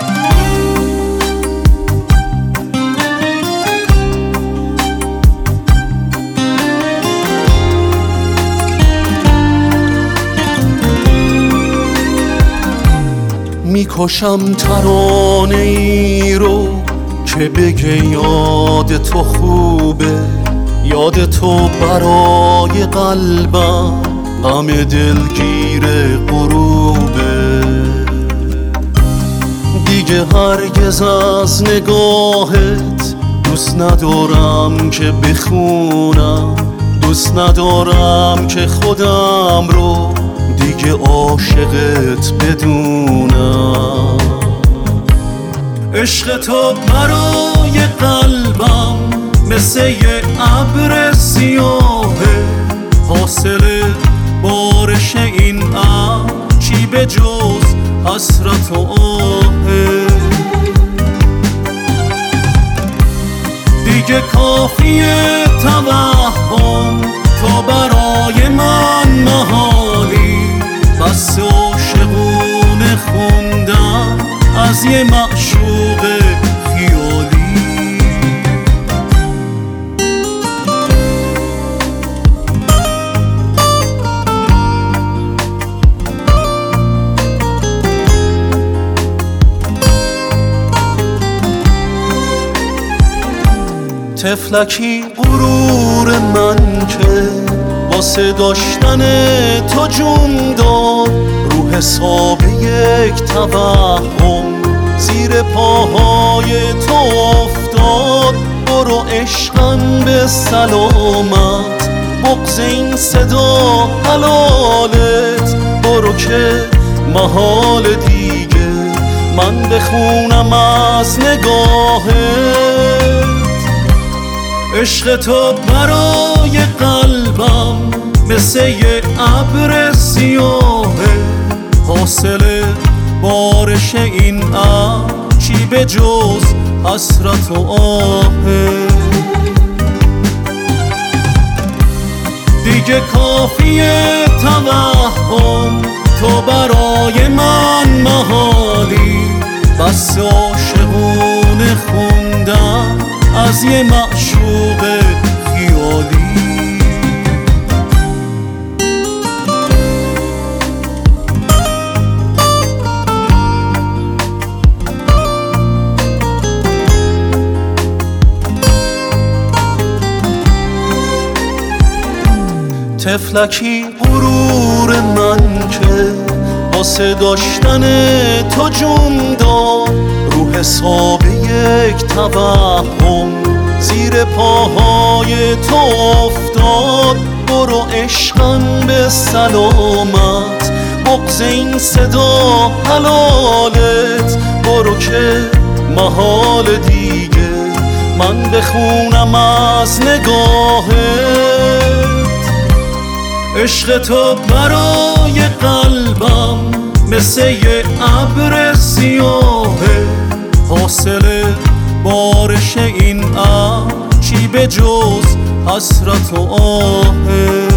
میکشم ترانه ای رو که بگه یاد تو خوبه، یاد تو برای قلبم غم دلگیر غروبه. دیگه هرگز از نگاهت دوست ندارم که بخونم، دوست ندارم که خودم رو دیگه عاشقت بدونم. عشق تو برای قلبم مثل یه ابر سیاهه، حاصل بارش این ابر چی به جز حسرت و آهه. دیگه کافیه توهم تا برای من محالی، بس عاشقونه خوندم از یه معشوق خیالی. طفلکی غرور من که واسه داشتن تو جون داد، رو حساب یک توهم زیر پاهای تو افتاد. برو عشقم به سلامت، بغض این صدا حلالت. برو که محال دیگه من بخونم از نگاهت. عشق تو برای قلبم مثل یه ابر سیاهه، حاصل بارش این ابر چی به جز حسرت و آهه. دیگه کافیه توهم تو برای من محالی، بس عاشقونه خوندم از یه معشوق خیالی. طفلکی غرور من که واسه داشتن تو جون داد، رو حساب یک توهم زیر پاهای تو افتاد. برو عشقم به سلامت، بغض این صدا حلالت. برو که محال دیگه من بخونم از نگاهت. عشق تو برای قلبم مثل یه ابر سیاهه، حاصل بارش این ابر چی به جز حسرت و آهه.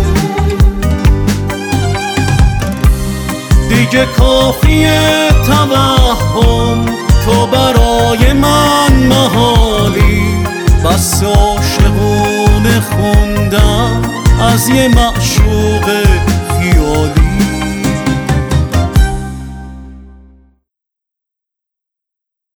دیگه کافیه توهم تو برای من محالی، بس عاشقونه خوندم از یه معشوق